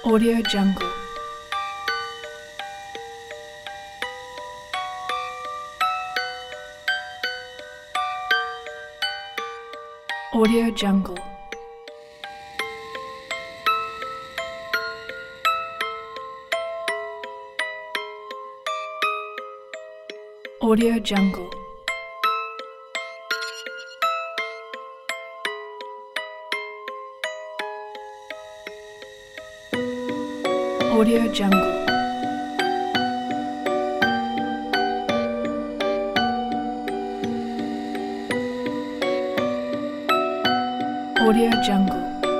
Audio Jungle. Audio Jungle. Audio Jungle. Audio Jungle. Audio Jungle.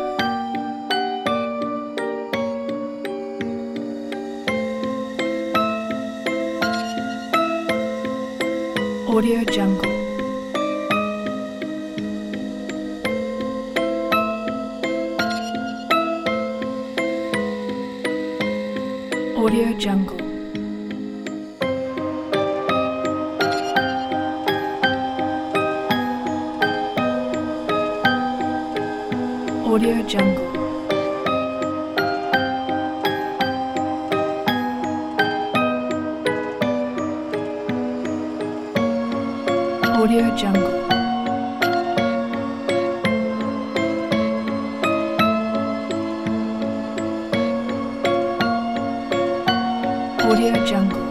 Audio Jungle. Audio Jungle. Audio Jungle. Audio Jungle. Audio Jungle.